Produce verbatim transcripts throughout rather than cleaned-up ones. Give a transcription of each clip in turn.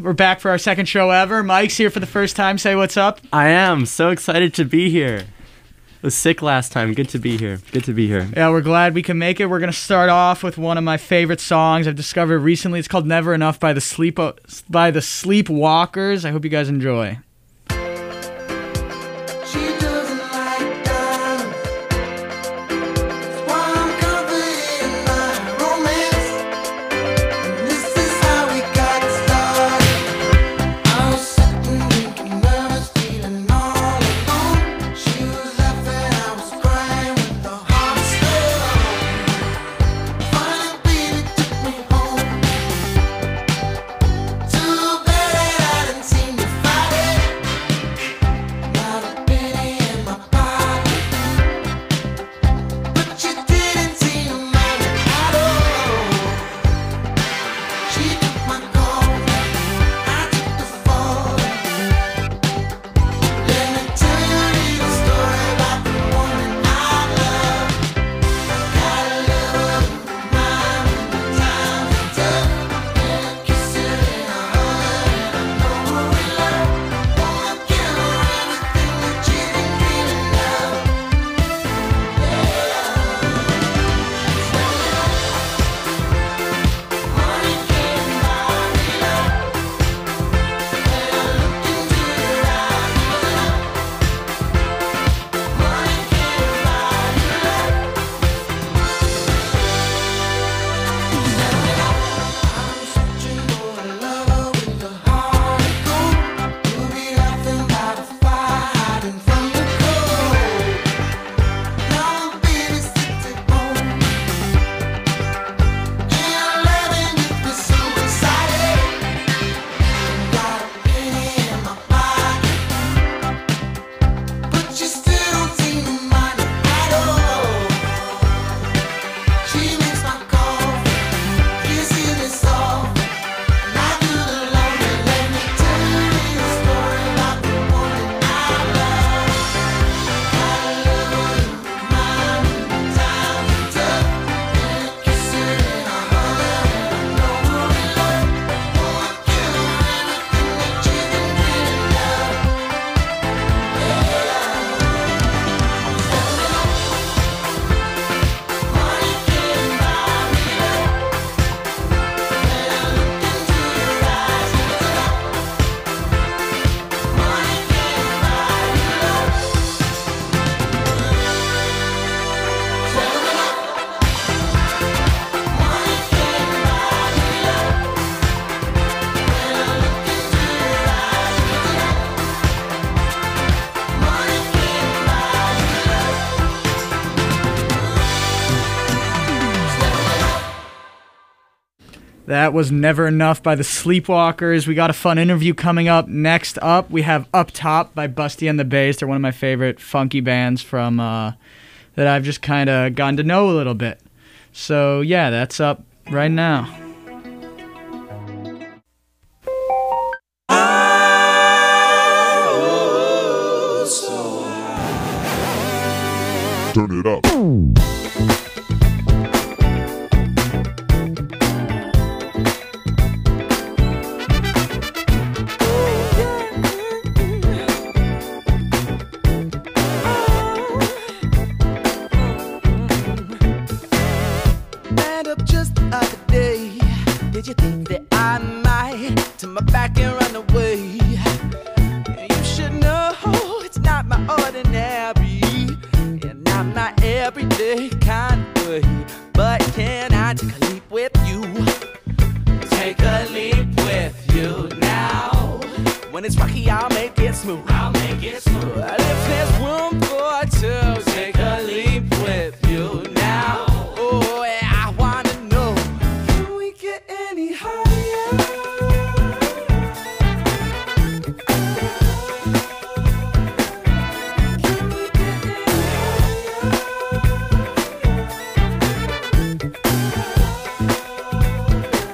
we're back for our second show ever. Mike's here for the first time. Say what's up. I am so excited to be here. It was sick last time. Good to be here. Good to be here. Yeah, we're glad we can make it. We're going to start off with one of my favorite songs I've discovered recently. It's called Never Enough by the Sleep by the Sleepwalkers. I hope you guys enjoy. That was Never Enough by the Sleepwalkers. We got a fun interview coming up. Next up, we have Up Top by Busty and the Bass. They're one of my favorite funky bands from uh, that I've just kind of gotten to know a little bit. So, yeah, that's up right now. Turn it up. Did you think that I might turn my back and run away? You should know it's not my ordinary, and I'm not everyday kind of way. But can I take a leap with you? Take a leap with you now. When it's rocky, I'll make it smooth. I'll make it smooth. If there's room for two, take a leap with you now. Oh, yeah, I wanna know, can we get any higher? Can we get any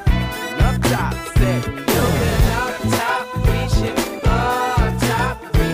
higher? Up top, say, you've been up top, reaching up top, reaching.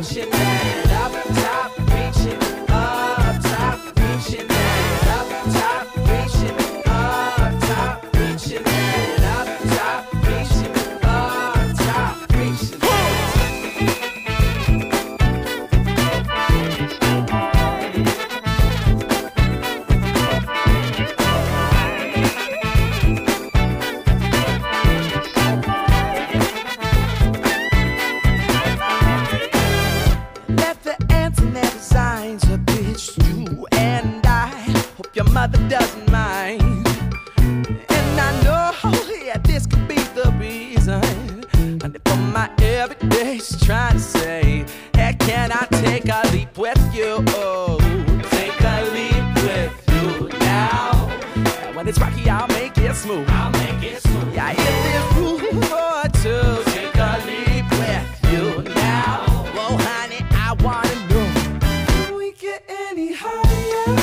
my everyday's trying to say, hey, can I take a leap with you? Take a leap with you now. And when it's rocky, I'll make it smooth. I'll make it smooth. Yeah, if there's room for two, take a leap with you now. Whoa, honey, I wanna know, can we get any higher?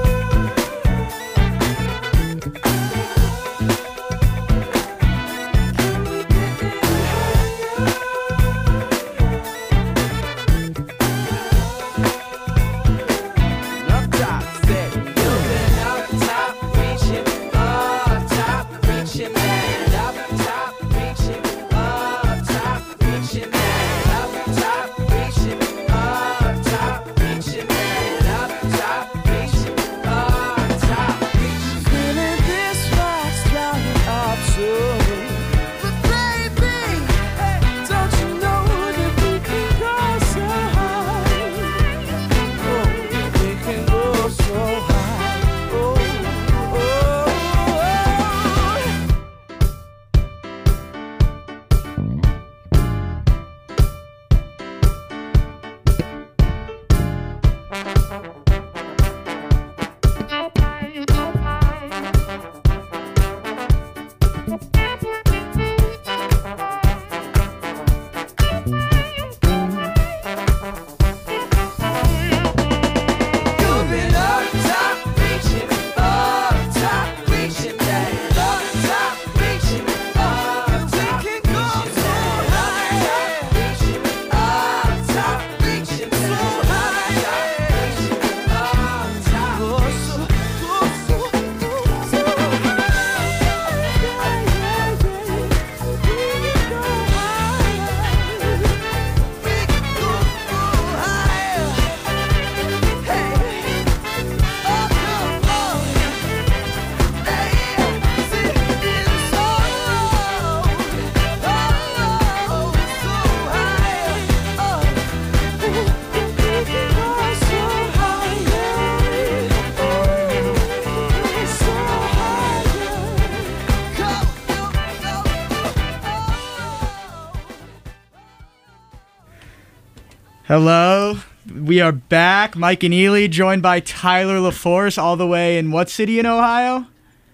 Hello, we are back. Mike and Ely, joined by Tyler LaForce, all the way in what city in Ohio?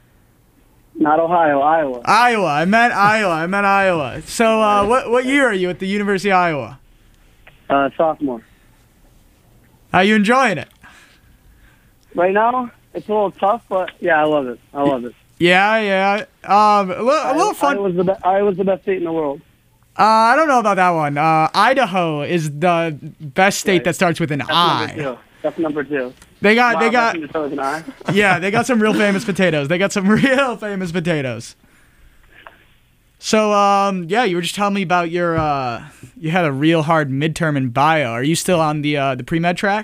Not Ohio, Iowa. Iowa. I meant Iowa. I meant Iowa. So, uh, what what year are you at the University of Iowa? Uh, sophomore. How you enjoying it? Right now, it's a little tough, but yeah, I love it. I love it. Yeah, yeah. Um, a little, a little fun. Iowa's the, be- Iowa's the best state in the world. Uh, I don't know about that one. Uh, Idaho is the best state Right. that starts with an That's I. number two. That's number two. They got, Wow, they got, that's number two with an I. yeah, they got some real famous potatoes. They got some real famous potatoes. So, um, yeah, you were just telling me about your, uh, you had a real hard midterm in bio. Are you still on the uh, the pre-med track?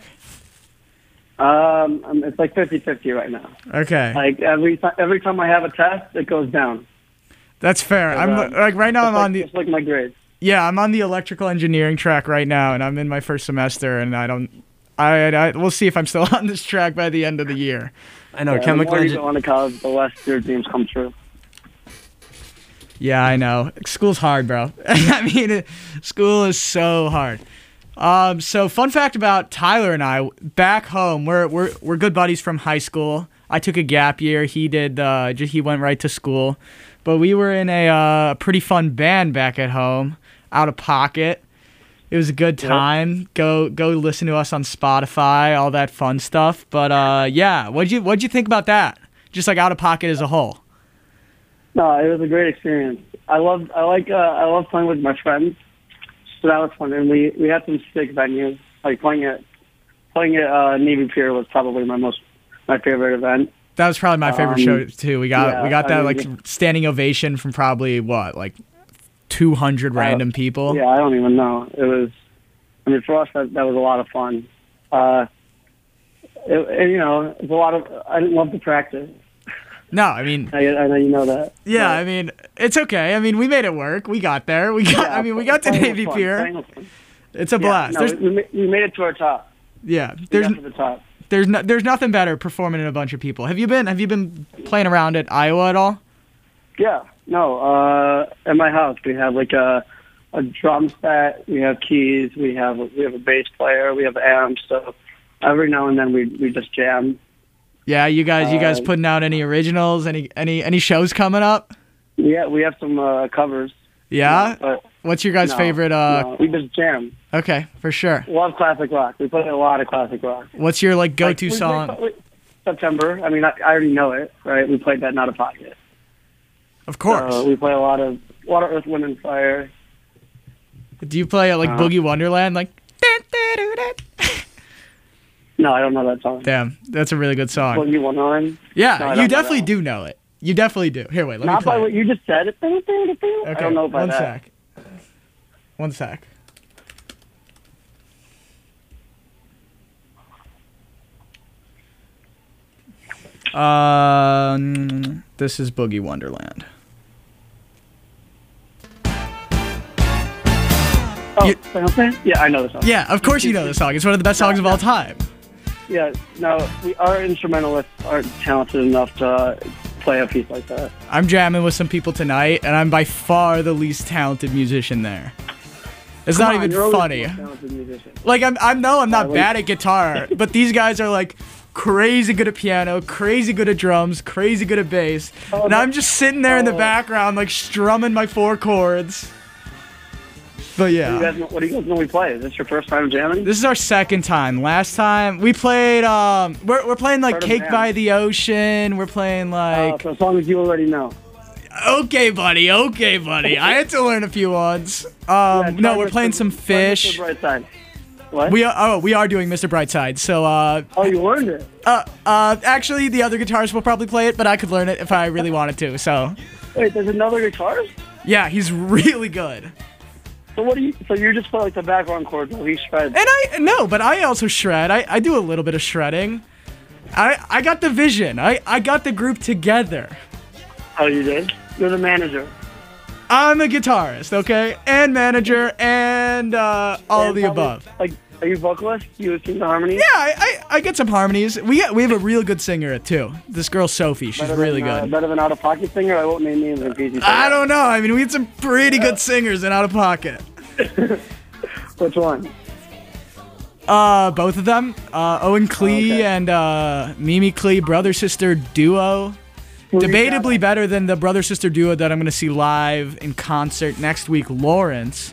Um, um, it's like fifty-fifty right now. Okay, Like every time, every time I have a test, it goes down. that's fair. I'm uh, like right now. It's I'm like, on the it's like my grades. yeah, I'm on the electrical engineering track right now, and I'm in my first semester, and I don't. I, I we'll see if I'm still on this track by the end of the year. I know Yeah, the chemical more you engineering. go on to college, the less your dreams come true. Yeah, I know. School's hard, bro. I mean, it, school is so hard. Um, so fun fact about Tyler and I, back home, we're we're we're good buddies from high school. I took a gap year. He did. Uh, j- he went right to school, but we were in a uh, pretty fun band back at home, Out of Pocket. It was a good time. Go go listen to us on Spotify, all that fun stuff. But uh, yeah, what'd you what'd you think about that? Just like Out of Pocket as a whole. No, it was a great experience. I love, I like, uh, I love playing with my friends. So that was fun, and we we had some sick venues. Like playing at playing at uh, Navy Pier was probably my most my favorite event. That was probably my favorite Um, show too. We got yeah, we got I that mean, like yeah. standing ovation from probably what like two hundred random people. Yeah, I don't even know. It was, I mean, for us that that was a lot of fun. Uh, it, and, you know, it's a lot of. I didn't love the practice. No, I mean, I, I know you know that. yeah, but- I mean, it's okay. I mean, we made it work. We got there. We got. Yeah, I mean, we got to playing was Navy fun, Pier. playing was fun. It's a Yeah, blast. no, there's we, ma- we made it to our top. yeah. We There's got to the top. there's no, there's nothing better performing in a bunch of people. Have you been Have you been playing around at Iowa at all? Yeah, no. Uh, at my house we have like a a drum set, we have keys, we have we have a bass player, we have amps. So every now and then we we just jam. Yeah, you guys, you guys Uh, putting out any originals? Any any any shows coming up? Yeah, we have some uh, covers. Yeah. But What's your guys' no, favorite? Uh, no, we just jam. Okay, for sure. Love classic rock. We play a lot of classic rock. What's your like Like, go-to we play- song? we- September. I mean, I, I already know it, right? We played that not a pocket. Of course. Uh, we play a lot of a lot of Earth, Wind, and Fire. Do you play uh, like uh, Boogie Wonderland? Like, No, I don't know that song. damn, that's a really good song. Boogie Wonderland. Yeah, No, I you don't know definitely that do know it. You definitely do. Here, wait, let Not me play. by what it. you just said. I Okay, don't know about one that. sec. One sec. Um, this is Boogie Wonderland. Oh, You- yeah, I know the song. Yeah, of course you know the song. It's one of the best songs of all time. Yeah, no, we, our instrumentalists aren't talented enough to uh, play a piece like that. I'm jamming with some people tonight, and I'm by far the least talented musician there. It's Come not on, even you're always funny. the most talented musician. Like I'm, I know I'm not Uh, bad at guitar, but these guys are like crazy good at piano, crazy good at drums, crazy good at bass, Oh, and that- I'm just sitting there in the oh. background like strumming my four chords. But What do, you yeah, guys, what do you guys normally play? Is this your first time jamming? this is our second time. Last time we played, um, we're we're playing like Heard of Cake them. by the Ocean. We're playing Uh, like, so songs you already know. okay, buddy, okay, buddy. I had to learn a few ones. Um, Yeah, try no, we're Mister playing some try Fish. Mister Brightside. What? We are, oh, we are doing Mister Brightside. So, uh, oh, you learned it. Uh, uh, actually, the other guitarist will probably play it, but I could learn it if I really wanted to. So, Wait, there's another guitarist? yeah, he's really good. So what do you? So you're just playing like the background chords while he shreds. And I no, but I also shred. I, I do a little bit of shredding. I I got the vision. I, I got the group together. Oh, you did? You're the manager. I'm a guitarist, okay, and manager, and uh, all And of the probably, above. Like, are you vocalist? You sing the harmony? Yeah, I, I, I get some harmonies. We we have a real good singer too. This girl Sophie, she's Better really than, uh, good. better than out of pocket singer. I won't name names in case you say I that. don't know. I mean, we had some pretty good singers in Out of Pocket. Which one? Uh, both of them. Uh, Owen Klee okay. and uh, Mimi Klee, brother sister duo. Who do you Debatably got? better than the brother sister duo that I'm gonna see live in concert next week, Lawrence.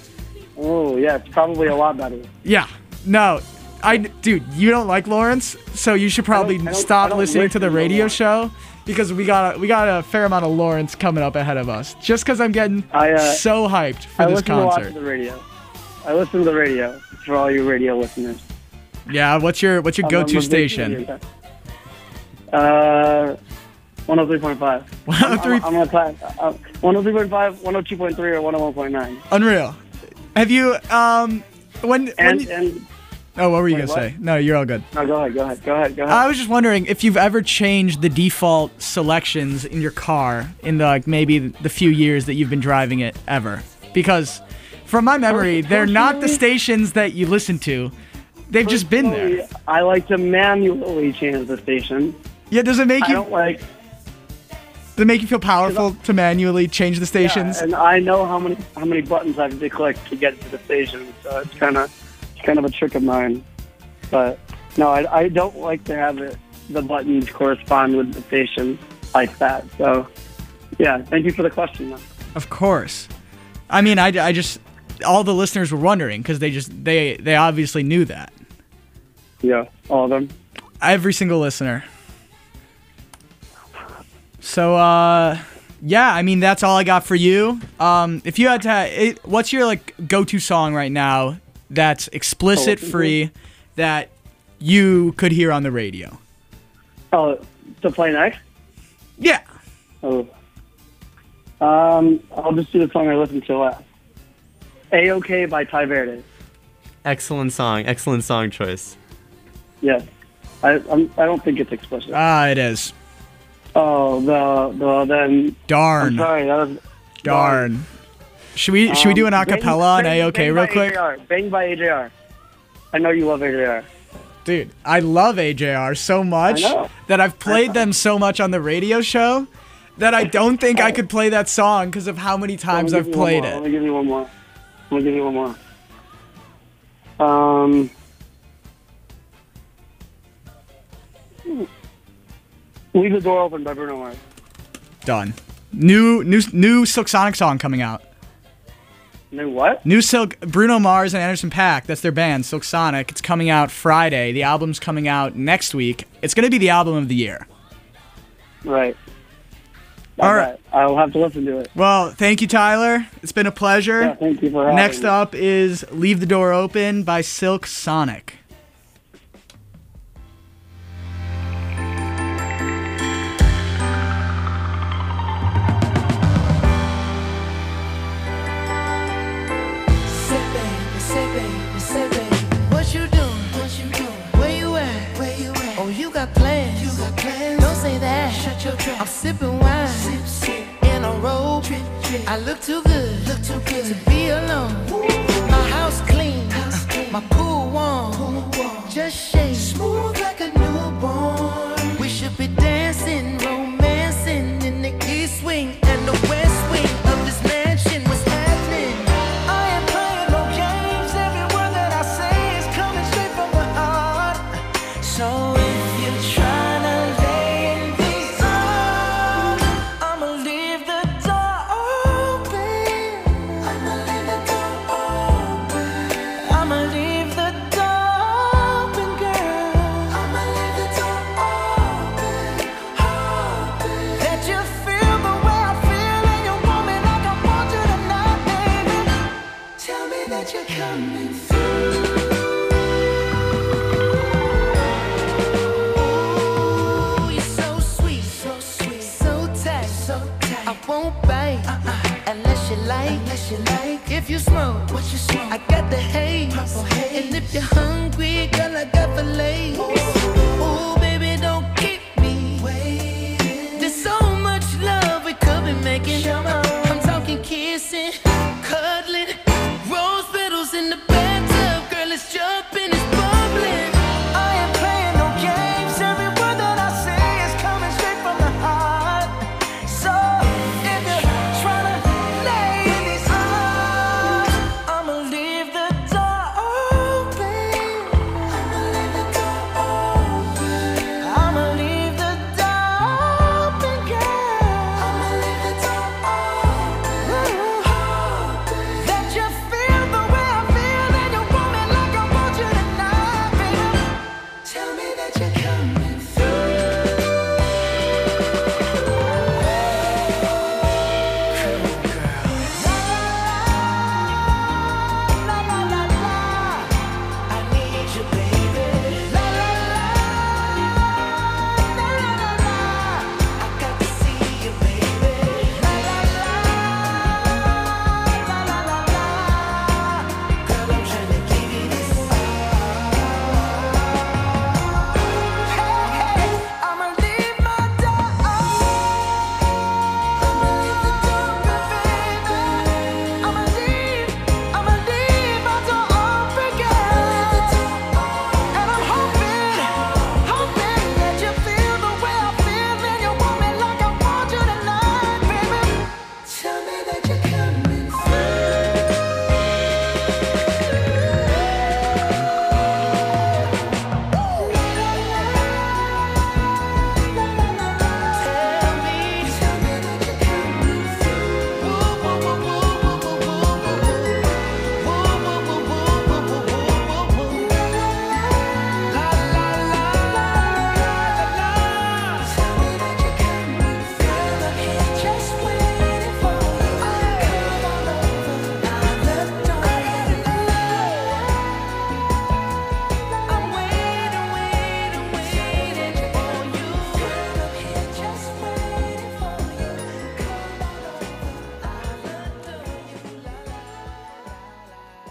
Oh yeah, it's probably a lot better. Yeah, no, I dude, you don't like Lawrence, so you should probably I don't- I stop don't listening to the listen to radio Lawrence. show because we got a, we got a fair amount of Lawrence coming up ahead of us. Just because I'm getting I, uh, so hyped for I this listen a lot to concert. the radio. I listen to the radio for all you radio listeners. Yeah, what's your what's your I'm- I'm a go-to big station? radio guy. Uh, one oh three point five. one oh three I'm, I'm gonna class. Uh, one oh three point five, one oh two point three, or one oh one point nine. Unreal. Have you um when when And you- and oh what were you Wait, gonna what? say? No, you're all good. no, go ahead, go ahead, go ahead, go ahead. I was just wondering if you've ever changed the default selections in your car in the like maybe the few years that you've been driving it ever. Because from my memory, they're not the Personally- stations that you listen to. They've just been there. Personally, I like to manually change the station. Yeah, does it make I you don't like. does it make you feel powerful to manually change the stations? Yeah, and I know how many how many buttons I have to click to get to the station, so it's kind of it's kind of a trick of mine. But no, I, I don't like to have it the buttons correspond with the station like that. So yeah, thank you for the question. Though. Of course. I mean, I, I just all the listeners were wondering because they just they they obviously knew that. Yeah, all of them. Every single listener. So, uh, yeah, I mean, that's all I got for you. Um, if you had to, it, what's your like go-to song right now that's explicit free that you could hear on the radio? Oh, to play next? Yeah. Oh. Um, I'll just do the song I listened to last. A-OK by Ty Verde. Excellent song. Excellent song choice. Yes. I I'm, I don't think it's explicit. Ah, it is. Oh, the the then. I'm Darn. sorry. That was Darn. Should we should we do an Um, acapella on Bang- A-OK Bang real by quick? A J R. Bang by A J R. I know you love A J R. Dude, I love A J R so much I know. that I've played them so much on the radio show that I don't think I could play that song because of how many times Let me I've give you one played more. it. Let me give you one more. gonna give you one more. Um, Leave the Door Open by Bruno Mars. Done. New new new Silk Sonic song coming out. New what? New Silk Bruno Mars and Anderson .Paak. That's their band, Silk Sonic. It's coming out Friday. The album's coming out next week. It's gonna be the album of the year. Right. All Okay. right. I'll have to listen to it. Well, thank you, Tyler. It's been a pleasure. Yeah, thank you for having Next me. up is Leave the Door Open by Silk Sonic. Say baby, say baby, say baby, what you doing? What you doing? Where you at? Where you at? Oh, you got plans? You got plans? Don't say that. Shut your trap. I'm sipping wine, sip, sip. In a robe. Drip, drip. I look too good, look too good to be alone. My house clean, house clean. My pool warm, pool warm. Just shake smooth like a newborn. We should be dancing, romancing in the east wing and the west wing of this mansion. What's happening? I ain't playing no games. Every word that I say is coming straight from the heart. So if you're trying to lay in these arms, I'ma leave the door open. I'ma leave the door open. I'ma leave the door open, girl. I'ma leave the door open, open. Let you feel the way I feel, and you want me like I want you tonight, baby. Tell me that you're coming through. Ooh, you're so sweet, so sweet, so tight, so tight. I won't bite uh-uh. unless you like, unless you like. If you smoke, what you smoke? I got the haze, purple haze. And if you're hungry, girl, I got fillets. Ooh, baby, don't keep me waiting. There's so much love we could be making. I'm talking kissing, cuddling, rose petals in the bathtub. Girl, it's jumping, it's bubbling. I ain't playing no games. Every word that I say is coming straight from the heart. So if you're trying to lay in these arms, I'ma leave the door open. I'ma leave the door open. I'ma leave the door open, girl. I'ma leave the door open. Let you feel the way I feel, and you want me like I want you tonight, baby. Tell me that you're coming through. Come on, girl. La la la la, I need you, baby. La la la, la la la, I got to see you, baby. La la la, la la la la, girl, I'm trying to give you this. Hey, hey, I'ma leave my door open. I'ma leave the door open, baby. I'ma leave, I'ma leave my door open, girl. And I'm hoping, hoping that you feel the way I feel, and you want me like I want you tonight, baby. Tell me that you're coming just waiting for you. I'm waiting, waiting, waiting for you. I'm here just waiting for you. Come on over, I'll adore you. La la la.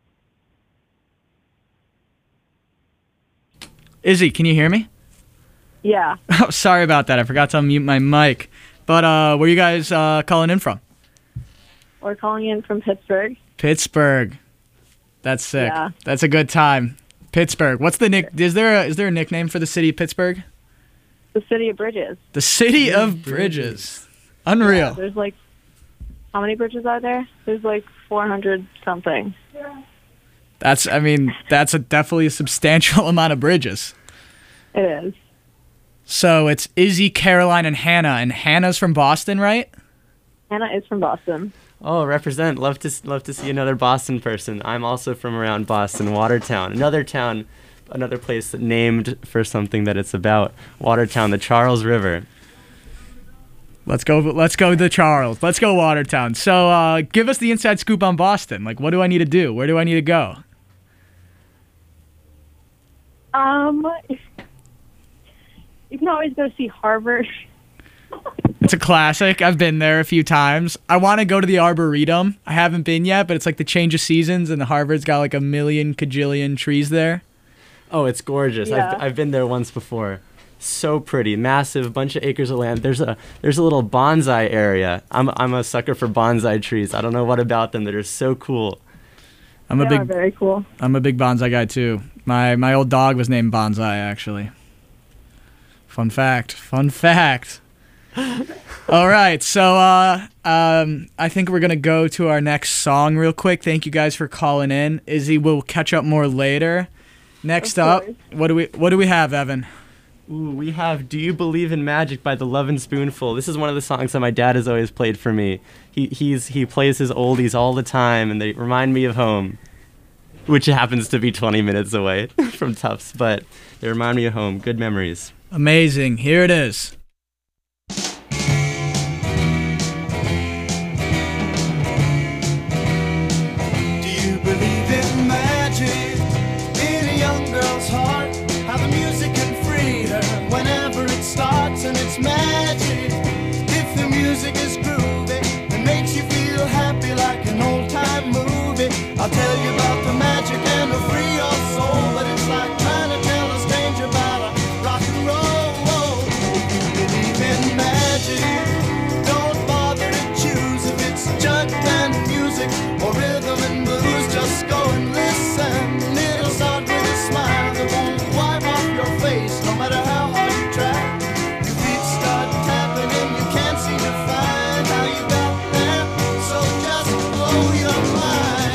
Izzy, can you hear me? Yeah, Oh, sorry about that. I forgot to unmute my mic. But uh, where you guys uh, calling in from? we're calling in from Pittsburgh. Pittsburgh. That's sick. Yeah. That's a good time. Pittsburgh. What's the nick? Is there a, is there a nickname for the city of Pittsburgh? The city of bridges. The city of bridges. Unreal. There's like, how many bridges are there? There's like four hundred something. That's. I mean, that's a definitely a substantial amount of bridges. It is. So it's Izzy, Caroline, and Hannah. And Hannah's from Boston, right? Hannah is from Boston. Oh, represent. Love to love to see another Boston person. I'm also from around Boston, Watertown. Another town, another place named for something that it's about. Watertown, the Charles River. Let's go. Let's go to Charles. Let's go Watertown. So, uh, give us the inside scoop on Boston. Like, what do I need to do? Where do I need to go? Um, you can always go see Harvard. It's a classic. I've been there a few times. I want to go to the Arboretum. I haven't been yet, but it's like the change of seasons, and the Harvard's got like a million cajillion trees there. Oh, it's gorgeous. Yeah. I've I've been there once before. So pretty, massive, bunch of acres of land. There's a there's a little bonsai area. I'm I'm a sucker for bonsai trees. I don't know what about them that are so cool. I'm a They are big very cool. I'm a big bonsai guy too. My my old dog was named Bonsai actually. Fun fact. Fun fact. All right, so uh, um, I think we're gonna go to our next song real quick. Thank you guys for calling in. Izzy, we'll catch up more later. Next Of up, course. what do we what do we have, Evan? Ooh, we have "Do You Believe in Magic" by the Lovin' Spoonful. This is one of the songs that my dad has always played for me. He he's he plays his oldies all the time, and they remind me of home, which happens to be twenty minutes away from Tufts, but they remind me of home. Good memories. Amazing. Here it is. Do you believe in magic in a young girl's heart? How the music can free her whenever it starts, and it's magic. If the music is groovy and makes you feel happy like an old-time movie, I'll tell you about the magic and it'll free your soul. But it's like trying to tell a stranger about a rock and roll. If you believe in magic, don't bother to choose if it's jug band music or rhythm and blues. Just go and listen. It'll start with a smile that won't wipe off your face, no matter how hard you try. Your feet start tapping and you can't seem to find how you got there. So just blow your mind.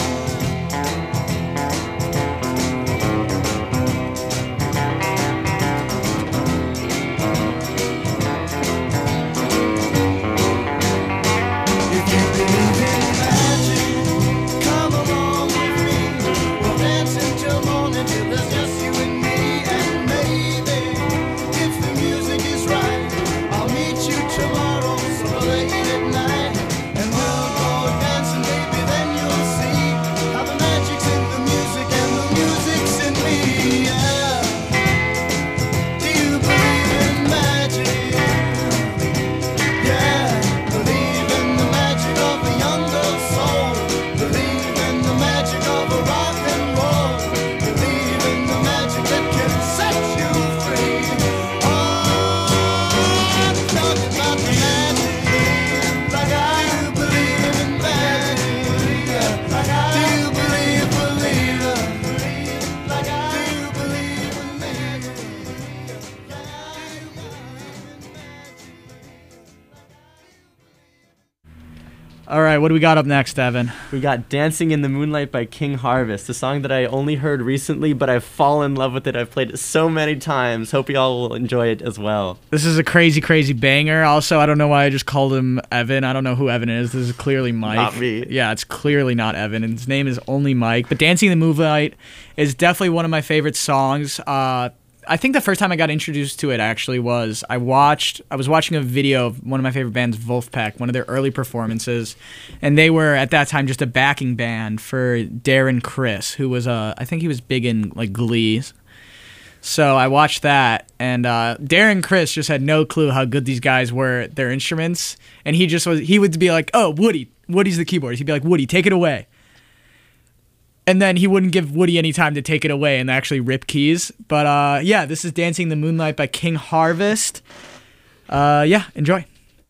If you believe in magic, come along with me. We'll dance until morning till there's just you and me. And maybe, if the music is right, I'll meet you tomorrow, so late at night. And we'll go dancing, baby, then you'll see how the magic's in the music and the music's in me. Yeah. Do you believe in magic? Yeah, believe in the magic of a young girl's soul. Believe in the magic of a rock and roll. Believe in the magic that can set you free. Oh, I'm talking about the magic. Like I do believe in magic. Like I do believe, believe. Like I do believe in magic. All right, what do we got up next, Evan? We got "Dancing in the Moonlight" by King Harvest, a song that I only heard recently, but I've fallen in love with it. I've played it so many times. Hope you all will enjoy it as well. This is a crazy, crazy banger. Also, I don't know why I just called him Evan. I don't know who Evan is. This is clearly Mike. Not me. Yeah, it's clearly not Evan, and his name is only Mike. But "Dancing in the Moonlight" is definitely one of my favorite songs. Uh, I think the first time I got introduced to it actually was I watched I was watching a video of one of my favorite bands, Wolfpack, one of their early performances, and they were at that time just a backing band for Darren Criss, who was uh, I think he was big in like Glee. So I watched that, and uh, Darren Criss just had no clue how good these guys were at their instruments, and he just was he would be like, "Oh, Woody, Woody's the keyboardist." He'd be like, "Woody, take it away." And then he wouldn't give Woody any time to take it away and actually rip keys. But uh, yeah, this is Dancing in the Moonlight by King Harvest. Uh, yeah, enjoy.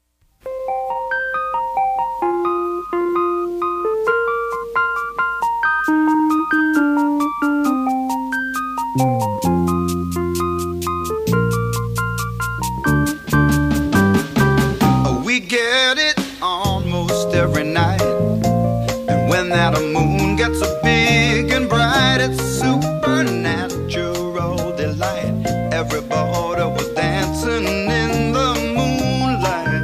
We get it almost every night. And when that moon gets so big and bright, it's supernatural delight. Everybody was dancing in the moonlight.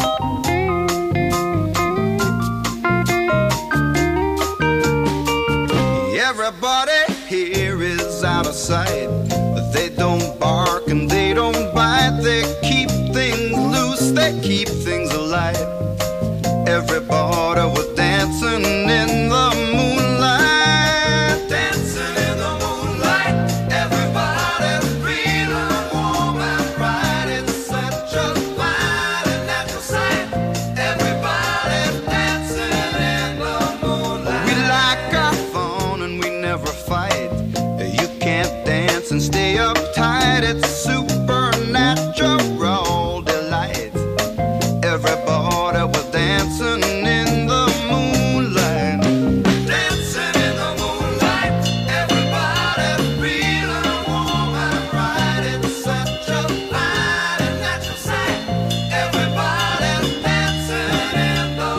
Everybody here is out of sight. They don't bark and they don't bite. They keep things loose, they keep things alive. Everybody was dancing in the moonlight. Dancing in the moonlight. Everybody's feeling warm and bright. It's such a fine and natural sight. Everybody's dancing in the moonlight. We like our fun and we never fight. You can't dance and stay uptight. It's supernatural delight. Everybody was dancing in the moonlight. Dancing in the moonlight. Everybody's feeling warm and bright. It's such a fine and natural sight. Everybody's dancing in the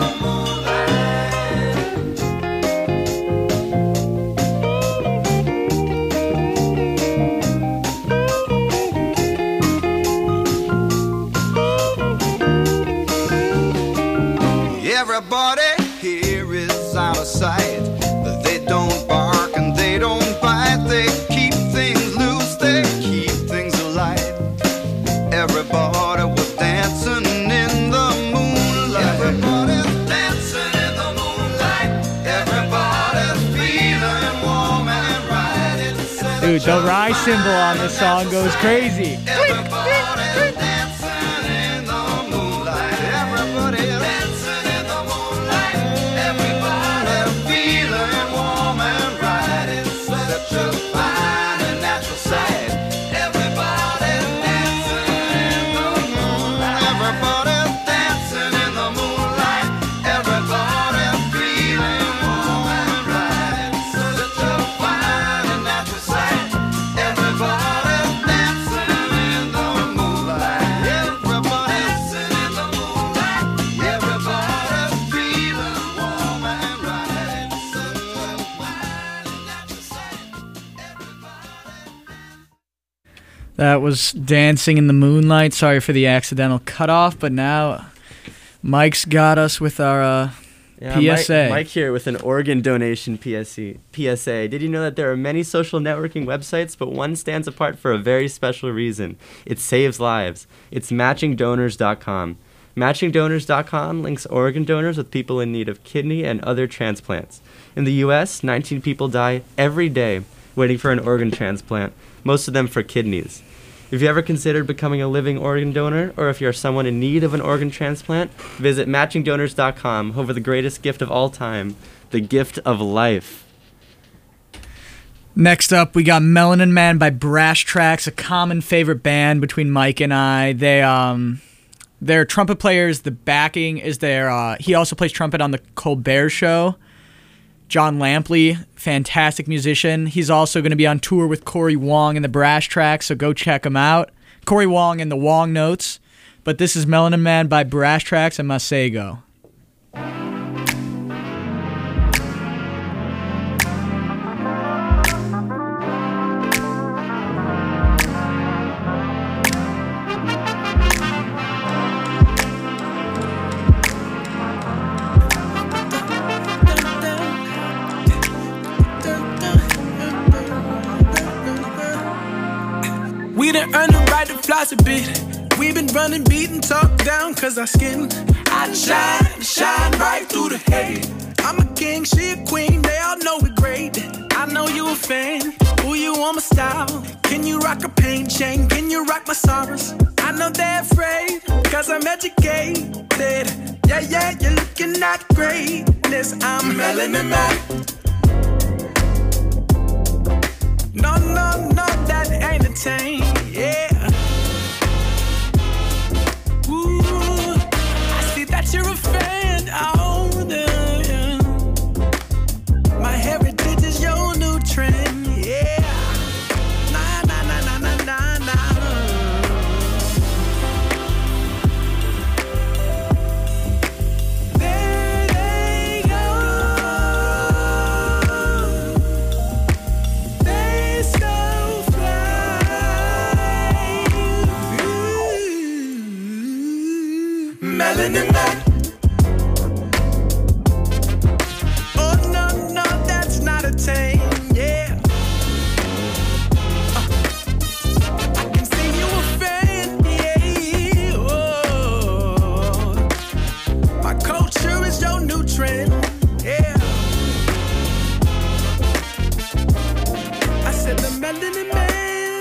Everybody here is out of sight. They don't bark and they don't bite. They keep things loose, they keep things alive. Everybody was dancing in the moonlight. Everybody's dancing in the moonlight. Everybody's feeling warm and right. It's such Dude, the a rye cymbal on this song goes crazy. Everybody's dancing in the moonlight. Everybody's dancing in the moonlight. Everybody's feeling warm and bright. It's such a fine and natural sight. Everybody's dancing in the moonlight. Everybody's dancing in the moonlight. Everybody's feeling warm and bright. It's such a fine and natural sight. Everybody's dancing in the moonlight. Everybody's dancing in the moonlight. Everybody's feeling warm and bright. It's such a fine and natural sight. That was Dancing in the Moonlight. Sorry for the accidental cutoff, but now Mike's got us with our uh, Yeah, P S A. Mike, Mike here with an organ donation P S A. P S A. Did you know that there are many social networking websites, but one stands apart for a very special reason? It saves lives. It's matching donors dot com. matching donors dot com links organ donors with people in need of kidney and other transplants. In the U S, nineteen people die every day waiting for an organ transplant, most of them for kidneys. If you ever considered becoming a living organ donor, or if you're someone in need of an organ transplant, visit matching donors dot com, home for the greatest gift of all time, the gift of life. Next up, we got Melanin Man by Brass Tracks, a common favorite band between Mike and I. They, um, their trumpet players, the backing is their, uh, he also plays trumpet on the Colbert Show. John Lampley, fantastic musician. He's also going to be on tour with Corey Wong and the Brass Tracks, so go check him out. Corey Wong and the Wong Notes. But this is Melanin Man by Brass Tracks and Masego. We done earned the right to floss a bit. We been running, beating, talk down, cause our skin I shine, shine right through the hate. I'm a king, she a queen, they all know we're great. I know you a fan, who you on my style? Can you rock a paint chain? Can you rock my sorrows? I know they're afraid, cause I'm educated. Yeah, yeah, you're looking at greatness. I'm Melanin Man. Melanin Man. Oh no, no, that's not a tame, yeah. Uh, I can see you a fan, yeah. Oh, my culture is your new trend, yeah. I said the Melanin Man.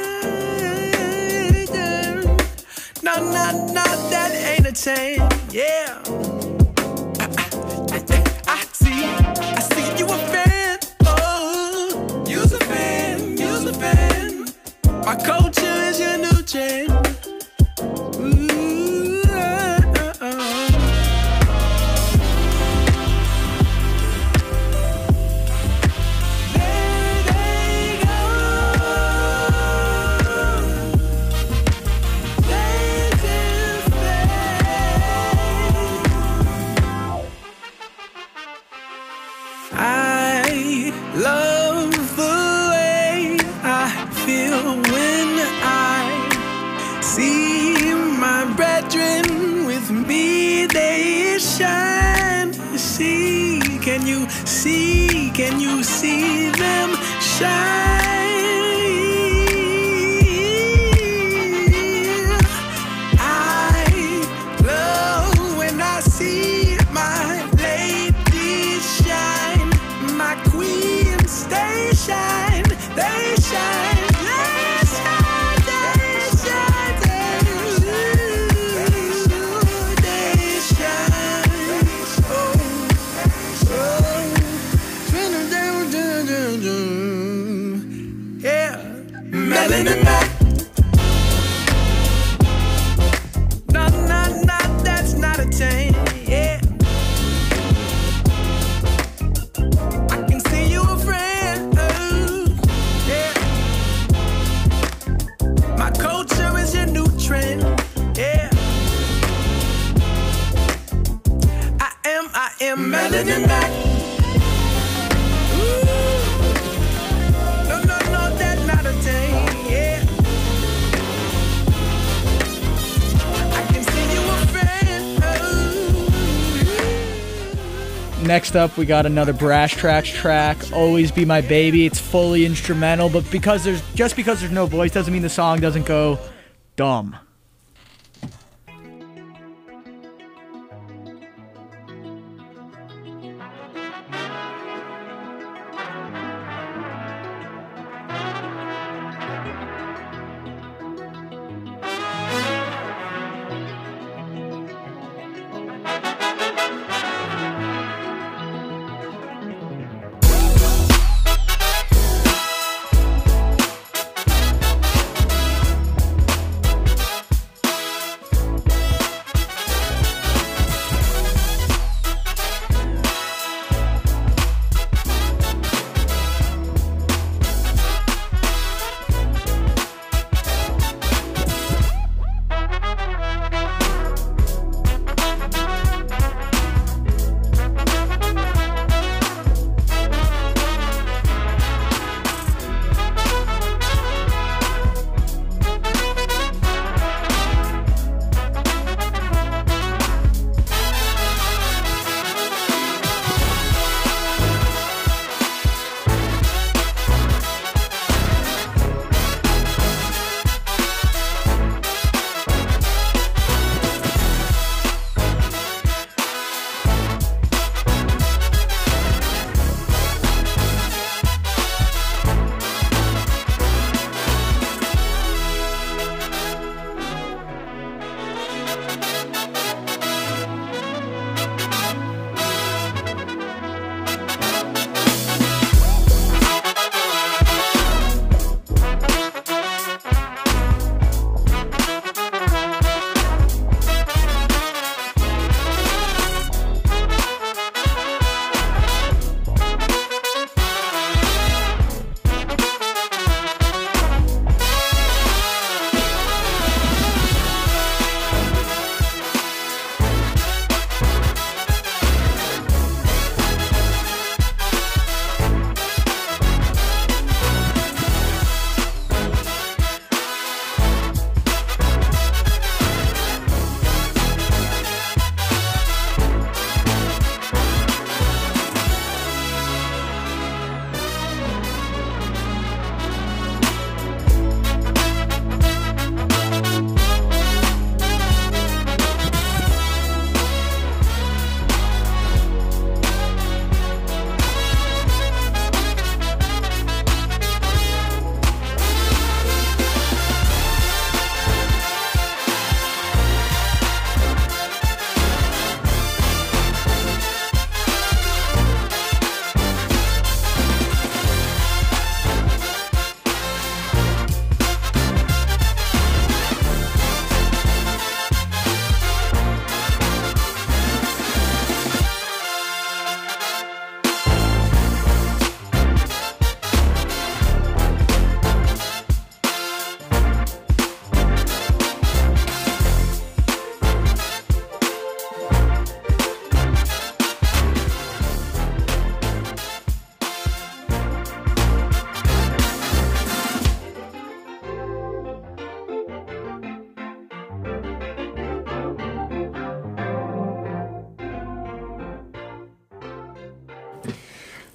No, no, no, that ain't a chain, yeah. I, I, I see, I see you a fan. Oh, you's a fan, you's a fan. My culture is your new chain. Ooh, uh, uh, uh. There they go. They just I love the way I feel when I see my brethren with me. They shine. See, can you see? Can you see them shine? I love when I see my ladies shine. My queens, they shine, they shine, they shine, they shine, they shine. Oh, oh, yeah, Melanin Man. No, no, no, that's not a chain, yeah. My culture is your new trend, yeah. I am, I am Melanin Man. Ooh. No, no, no, that's not a thing, yeah. I can see you a friend. Oh. Next up, we got another Brass Tracks track, Always Be My Baby. It's fully instrumental, but because there's just because there's no voice doesn't mean the song doesn't go dumb.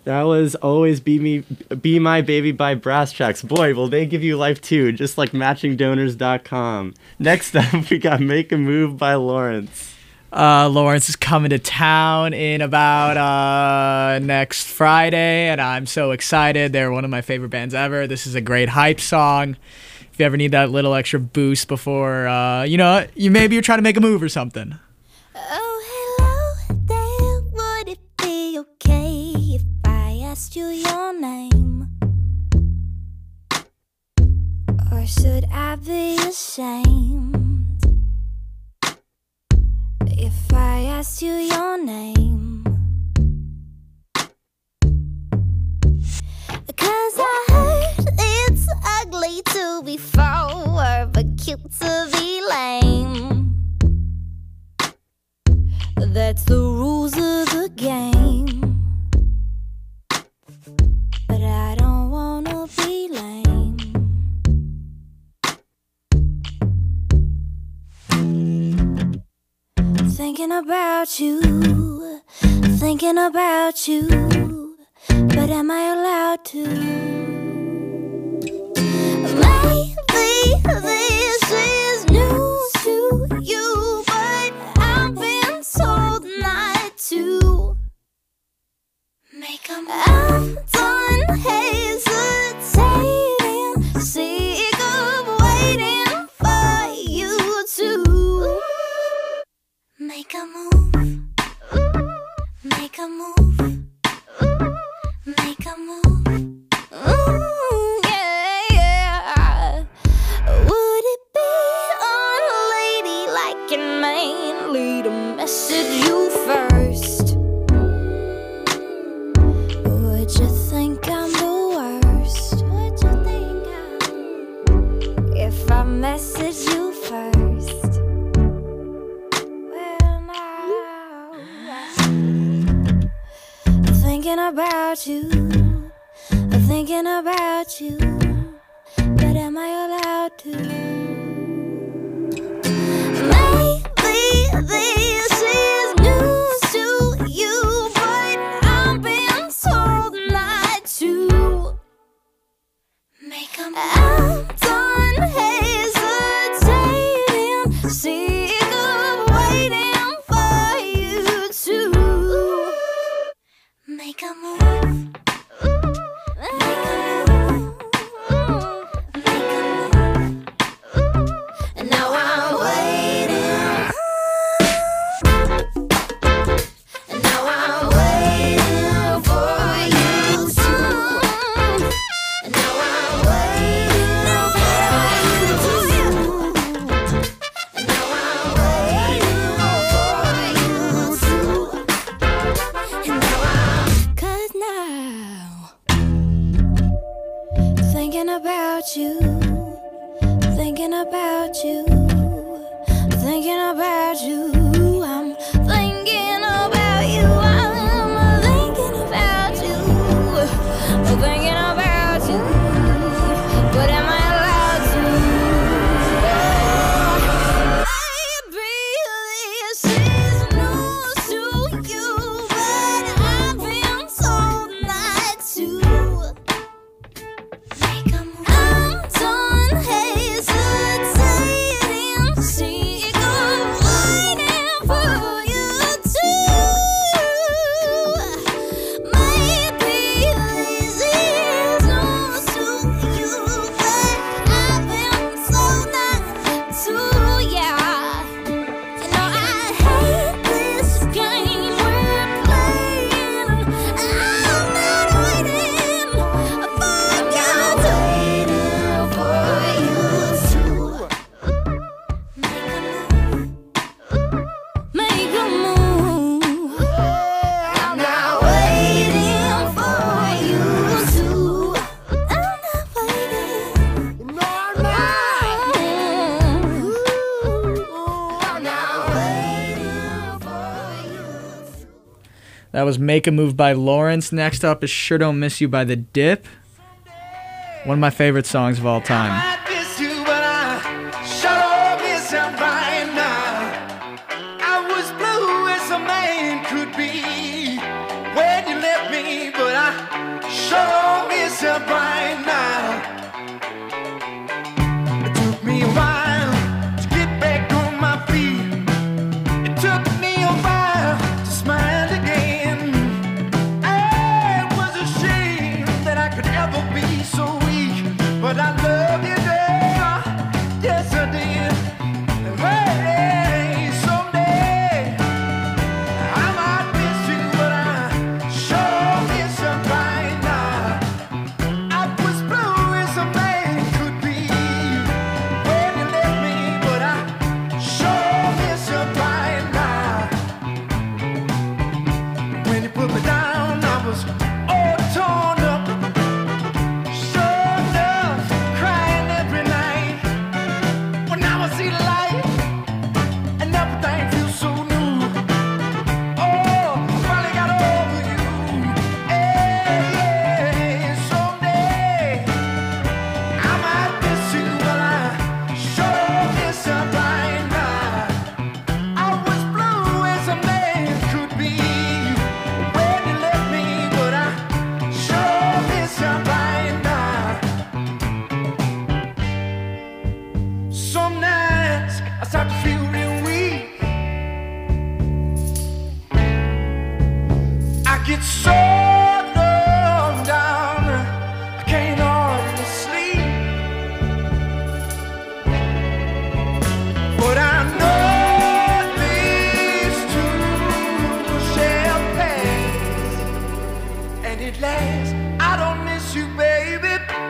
That was Always Be Me, Be My Baby by Brass Tracks. Boy, will they give you life too, just like matching donors dot com. Next up, we got Make a Move by Lawrence. Uh, Lawrence is coming to town in about uh, next Friday, and I'm so excited. They're one of my favorite bands ever. This is a great hype song. If you ever need that little extra boost before, uh, you know, you maybe you're trying to make a move or something. Oh, hello there. Would it be okay if I asked you your name? Or should I be ashamed if I asked you your name? 'Cause I heard it's ugly to be forward but cute to be lame. That's the rules of the game. But I don't wanna be lame. Thinking about you, thinking about you, but am I allowed to? Maybe this is news to you, but I've been told not to. Make 'em I'm done hesitating, sick of waiting for you to make a move, make a move, make a move. Ooh, yeah, yeah. Would it be unladylike and mainly to message you first? Would you think I'm the worst? Would you think I'm if I message you first? Well, now thinking about you, thinking about you, but am I allowed to? Maybe this is news to you, but I've been told not to. Make 'em I'm done hesitating, sick of waiting for you to make a move. Thinking about you, thinking about you, thinking about you. I'm thinking about you. I'm thinking about you, thinking about you. But am I allowed to? Maybe this is news to you, but I've been told not to. I'm done hesitating, sick of waiting for you to. Maybe this is news to you, but I've been told not to. Yeah, you know I hate this game we're playing. I'm not waiting for you to. Make a move. I'm not waiting for you to. I'm not waiting. No, I'm not. I'm not waiting for you. That was Make a Move by Lawrence. Next up is Sure Don't Miss You by The Dip. One of my favorite songs of all time. I miss you, but I sure miss you right now. I was blue as a man could be when you left me, but I it's so long down, I can't hardly sleep. But I know these two shall pass, and at last I don't miss you, baby.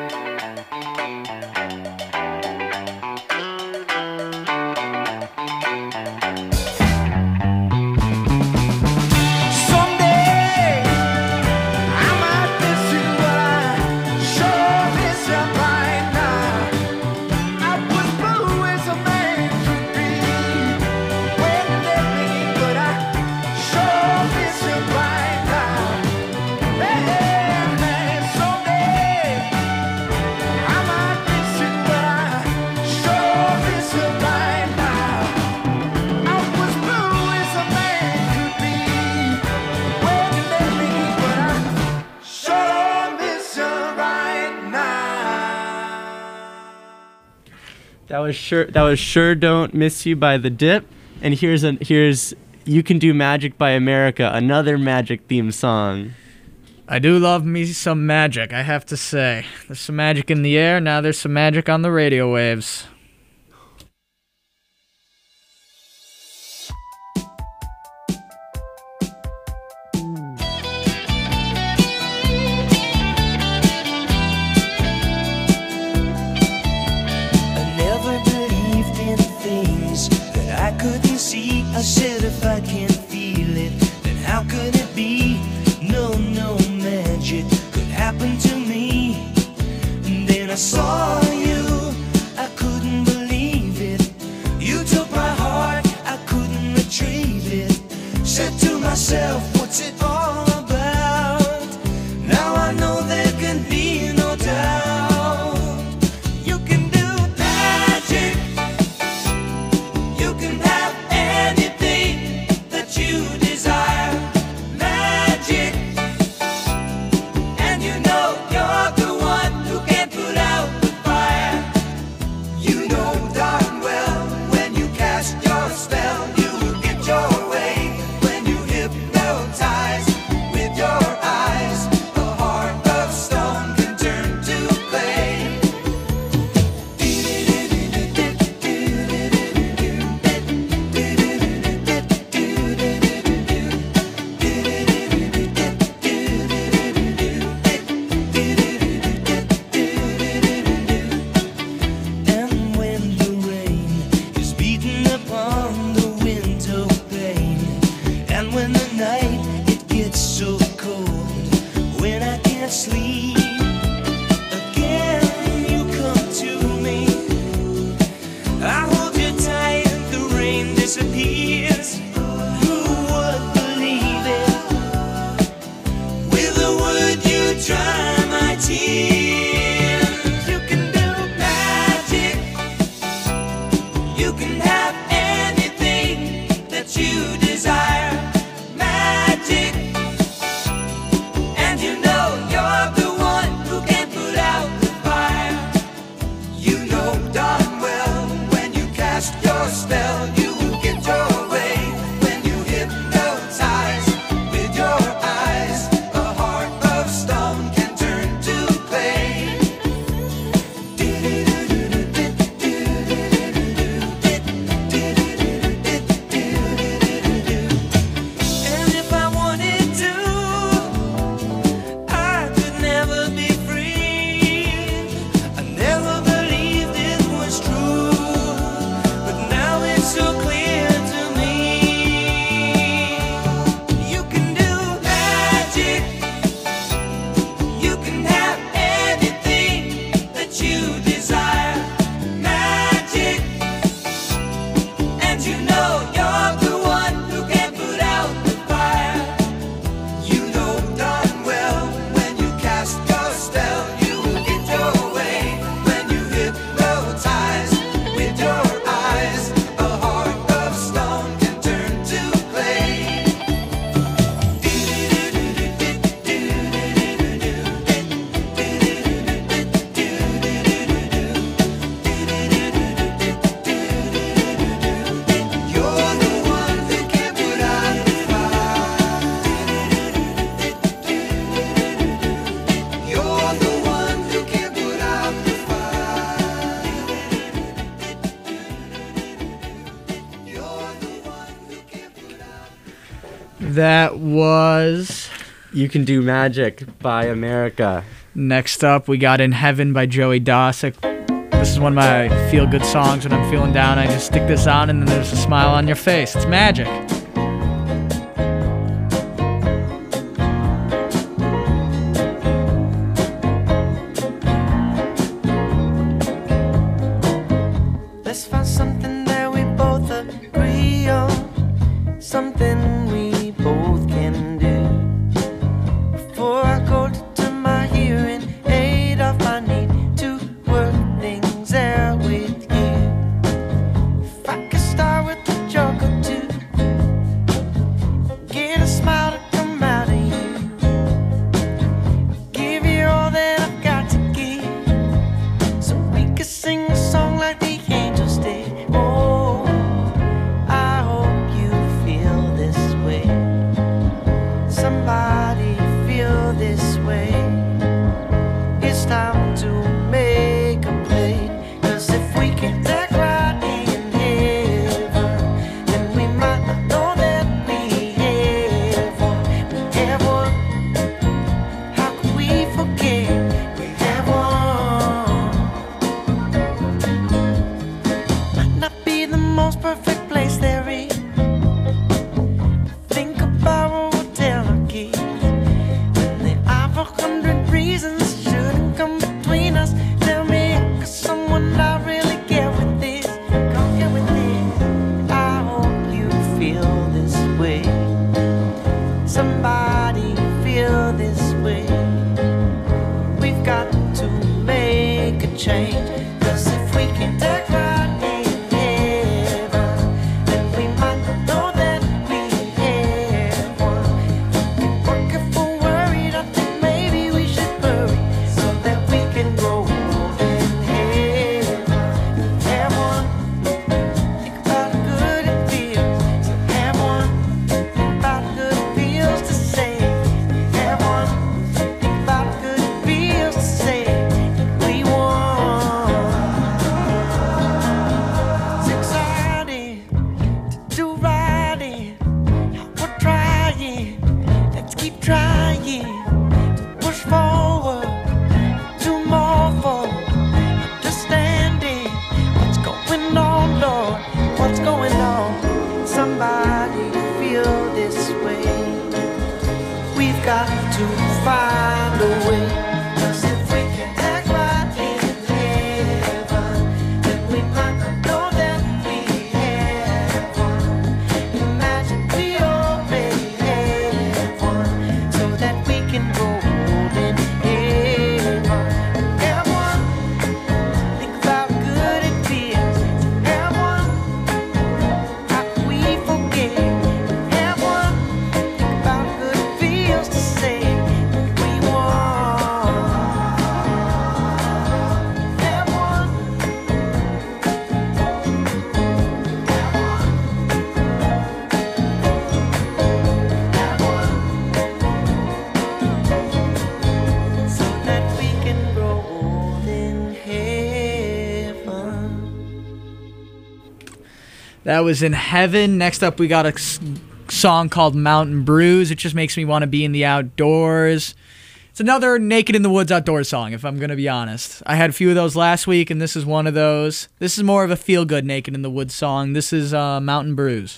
That was sure. That was Sure Don't Miss You by The Dip, and here's a here's You Can Do Magic by America, another Magic theme song. I do love me some magic, I have to say. There's some magic in the air, now there's some magic on the radio waves. I said if I can't feel it, then how could it be? No, no magic could happen to me. And then I saw you, I couldn't believe it. You took my heart, I couldn't retrieve it. Said to myself, what's it all about? Now I know there can be no doubt. You can do magic. You can have anything that you desire, magic, and you know you're the one who can put out the fire. That was... You Can Do Magic by America. Next up, we got In Heaven by Joey Dosick. This is one of my feel-good songs when I'm feeling down. I just stick this on and then there's a smile on your face. It's magic. Let's find something that we both agree on, something we both can do. Before I go to turn my hearing aid off, I need to work things out with you. If I could start with a joke or two, get a smile to come out of you, give you all that I've got to give, so we could sing a song like the angels did. Oh, I hope you feel this way. Somebody feel this way. It's time to make a play. 'Cause if we can act right in heaven, then we might not know that we have one. We have one. How could we forget we have one? Might not be the most perfect place there is. Think about what we'll tell our kids when there are a hundred reasons shouldn't come between us. Tell me, how could someone not really get with this? Come get with this. I hope you feel this way. Somebody feel this way. We've got to make a change. 'Cause if we can act right in heaven, then we might not know that we have one. Work if we're worried, I think maybe we should hurry so that we can grow in heaven. Have one. Think about how good it feels to have one. Think about how good it feels to say have one. Think about how good it feels to say we won. It's exciting to do right in. We're trying. Let's keep trying to push forward. Do more for understanding what's going on, Lord. What's going on? Somebody feel this way. We've got to find a way. 'Cause if we can act right in heaven, then we might not know that we have one. Imagine we already have one, so that we can roll in heaven. Have one. Think about how good it feels to have one. How could we forget? Have one. Think about how good it feels to say we won. Have one. Have one. So that we can roll in heaven. That was In Heaven. Next up, we got a s- song called Mountain Brews. It just makes me want to be in the outdoors. It's another Naked in the Woods outdoors song, if I'm going to be honest. I had a few of those last week, and this is one of those. This is more of a feel-good Naked in the Woods song. This is uh, Mountain Brews.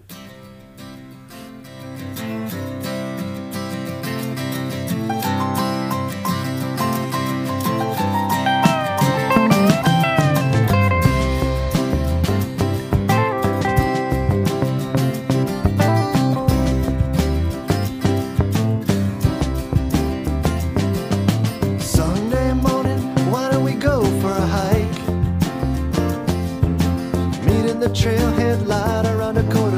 Sunday morning, why don't we go for a hike? Meet in the trailhead light around a corner.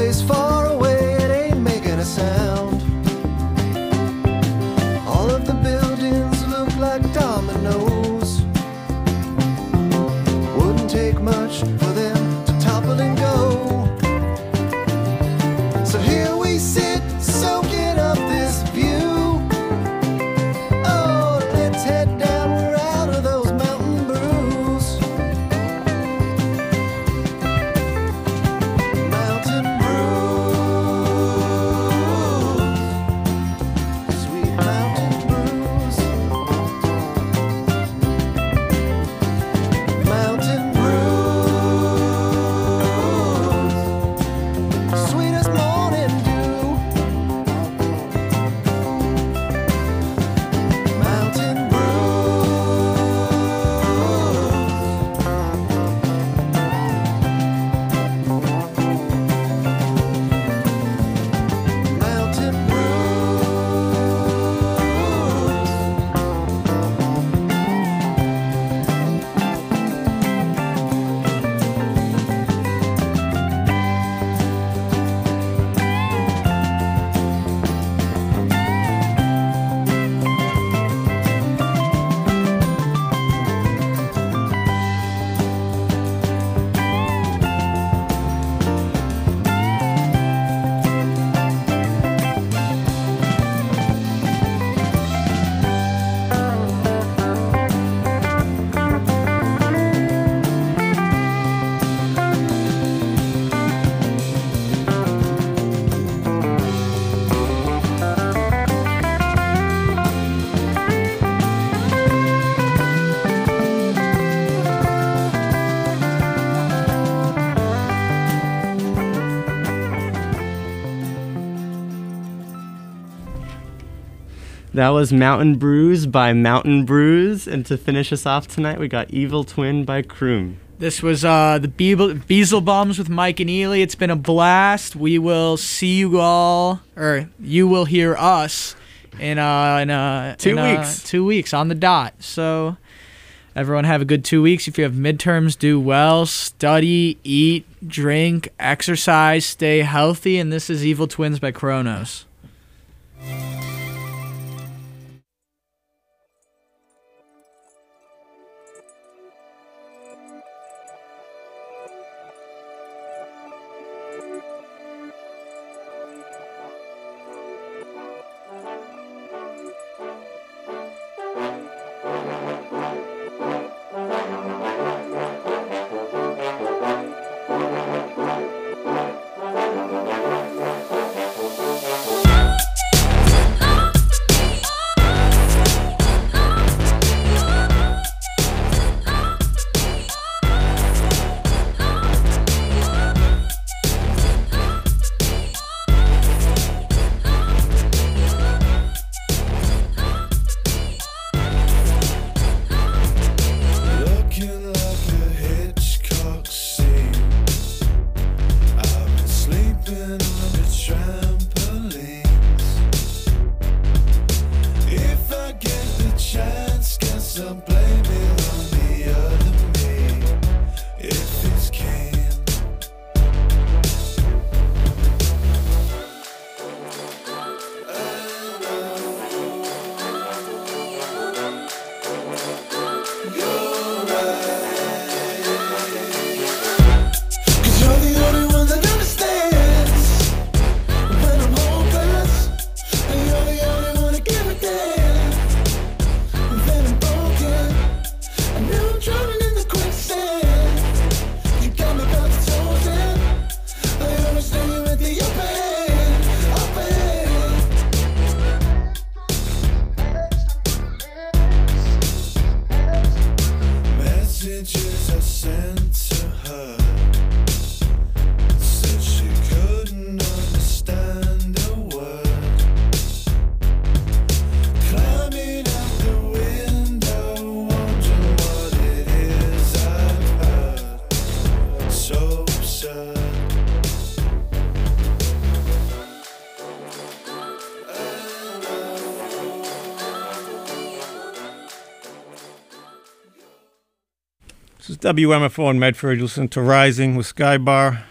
place far away, it ain't making a sound. All of the buildings look like dominoes. Wouldn't take much for them to topple and go. So here we sit, soaking up this view. Oh, let's head down, we're out of those mountain brews. Mountain brews, sweet mountain brews. Mountain brews, sweetest morning dew. Mountain brews. Mountain That was Mountain Brews by Mountain Brews, and to finish us off tonight, we got Evil Twin by Kroom. This was uh, the Beeble- Beelzebums with Mike and Ely. It's been a blast. We will see you all, or you will hear us in uh, in, uh, Two in, uh, weeks. two weeks on the dot. So everyone have a good two weeks. If you have midterms, do well. Study, eat, drink, exercise, stay healthy. And this is Evil Twins by Kronos. This is W M F O in Medford. You listen to Rising with Skybar.